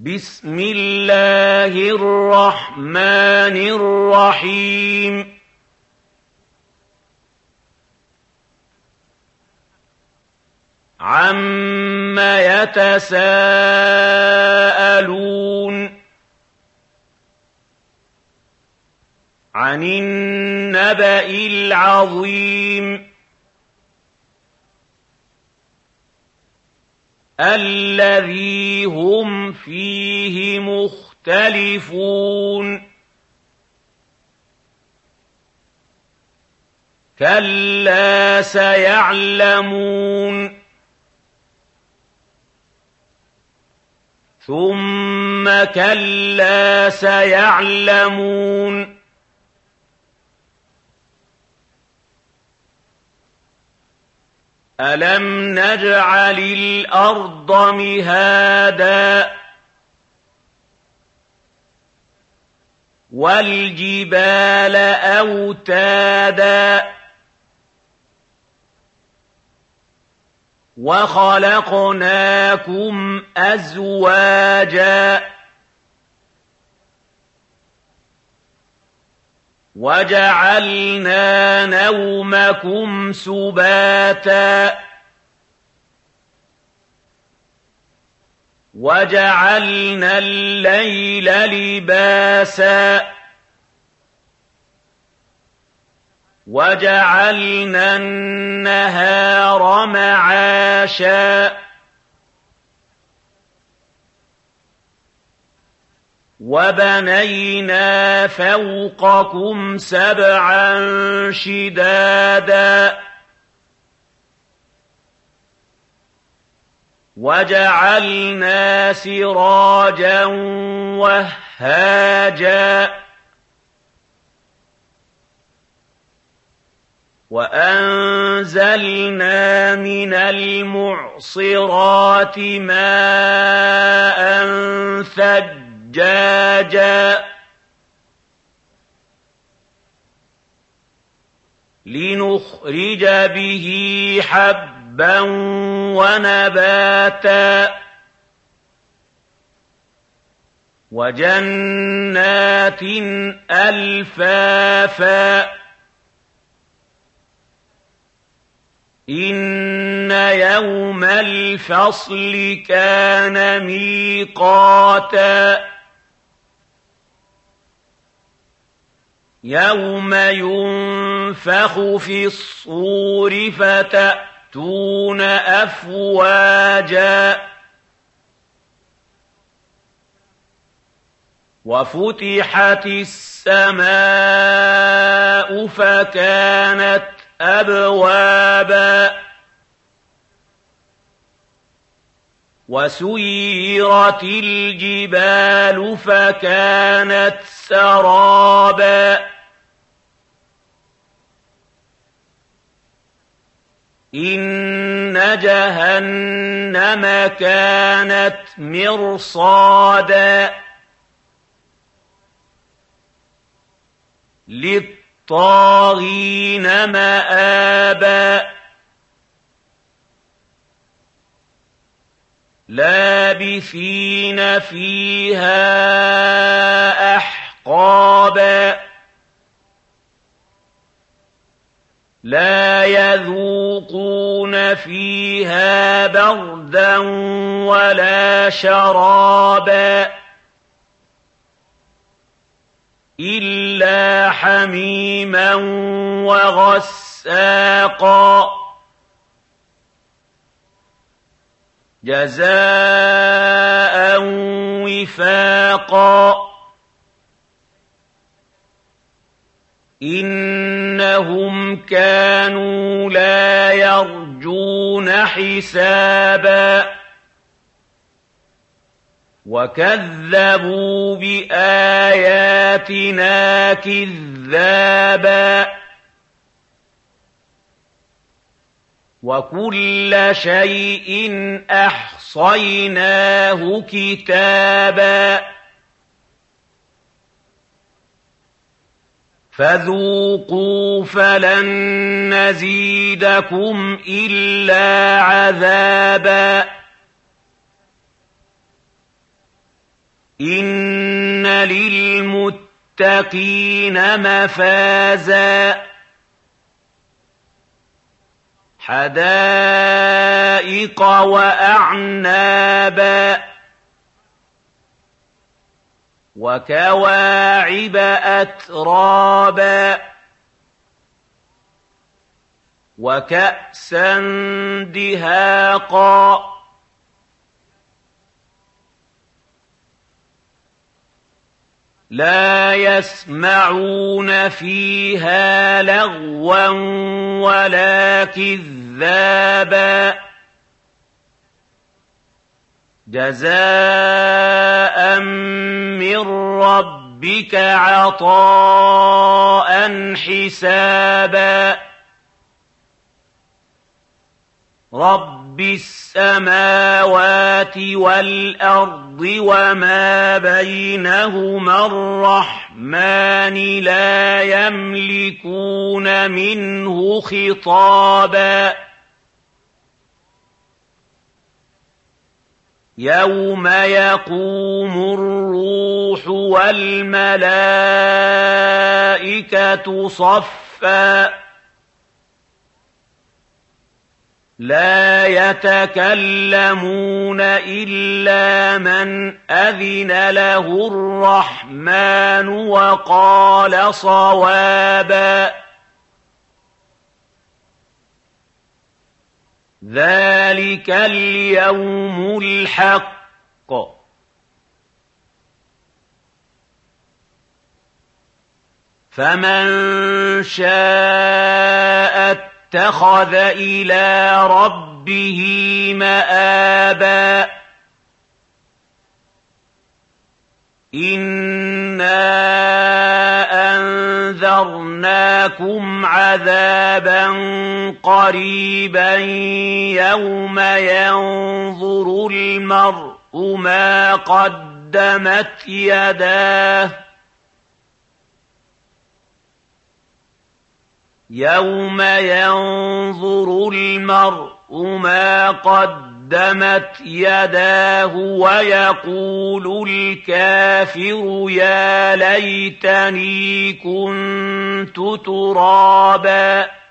بسم الله الرحمن الرحيم عَمَّ يَتَسَاءَلُونَ عَنِ النَّبَإِ الْعَظِيمِ الَّذِي هُمْ فِيهِ مُخْتَلِفُونَ كَلَّا سَيَعْلَمُونَ ثُمَّ كَلَّا سَيَعْلَمُونَ أَلَمْ نَجْعَلِ الْأَرْضَ مِهَادًا وَالْجِبَالَ أَوْتَادًا وَخَلَقْنَاكُمْ أَزْوَاجًا وَجَعَلْنَا نَوْمَكُمْ سُبَاتًا وَجَعَلْنَا اللَّيْلَ لِبَاسًا وَجَعَلْنَا النَّهَارَ مَعَاشًا وَبَنَيْنَا فَوْقَكُمْ سَبْعًا شِدَادًا وَجَعَلْنَا سِرَاجًا وَهَّاجًا وَأَنزَلْنَا مِنَ الْمُعْصِرَاتِ مَاءً ثَجَّاجًا لِنُخْرِجَ بِهِ حَبًّا وَنَبَاتًا وَجَنَّاتٍ أَلْفَافًا إِنَّ يَوْمَ الْفَصْلِ كَانَ مِيقَاتًا يَوْمَ يُنفَخُ فِي الصُّورِ فَتَأْتُونَ أَفْوَاجًا وَفُتِحَتِ السَّمَاءُ فَكَانَتْ أَبْوَابًا وَسُيِّرَتِ الْجِبَالُ فَكَانَتْ سَرَابًا إِنَّ جَهَنَّمَ كَانَتْ مِرْصَادًا لِّلطَّاغِينَ مَآبًا لَّابِثِينَ فِيهَا أَحْقَابًا لَّا يَذُوقُونَ فِيهَا بَرْدًا وَلَا شَرَابًا إِلَّا حَمِيمًا وَغَسَّاقًا جَزَاءً وِفَاقًا إِنَّهُمْ كَانُوا لَا يَرْجُونَ حِسَابًا وَكَذَّبُوا بِآيَاتِنَا كِذَّابًا وَكُلَّ شَيْءٍ أَحْصَيْنَاهُ كِتَابًا فَذُوقُوا فَلَن نَّزِيدَكُمْ إِلَّا عَذَابًا إِنَّ لِلْمُتَّقِينَ مَفَازًا حَدَائِقَ وَأَعْنَابًا وَكَوَاعِبَ أَتْرَابًا وَكَأْسًا دِهَاقًا لَا يَسْمَعُونَ فِيهَا لَغْوًا وَلَا كِذَّابًا جَزَاءً مِّن رَّبِّكَ عَطَاءً حِسَابًا رَبِّ السَّمَاوَاتِ وَالْأَرْضِ وَمَا بَيْنَهُمَا الرَّحْمَٰنِ لَا يَمْلِكُونَ مِنْهُ خِطَابًا يَوْمَ يَقُومُ الرُّوحُ وَالْمَلَائِكَةُ صَفًّا لَا يَتَكَلَّمُونَ إِلَّا مَنْ أَذِنَ لَهُ الرَّحْمَٰنُ وَقَالَ صَوَابًا ذَلِكَ الْيَوْمُ الْحَقُّ فَمَن شَاءَ اتَّخَذَ إِلَىٰ رَبِّهِ مَآبًا إِنَّا أَنذَرْنَاكُمْ عَذَابًا قَرِيبًا يَوْمَ يَنظُرُ الْمَرْءُ مَا قَدَّمَتْ يَدَاهُ يَوْمَ يَنظُرُ الْمَرْءُ مَا قَدَّمَتْ يَدَاهُ وَيَقُولُ الْكَافِرُ يَا لَيْتَنِي كُنتُ تُرَابًا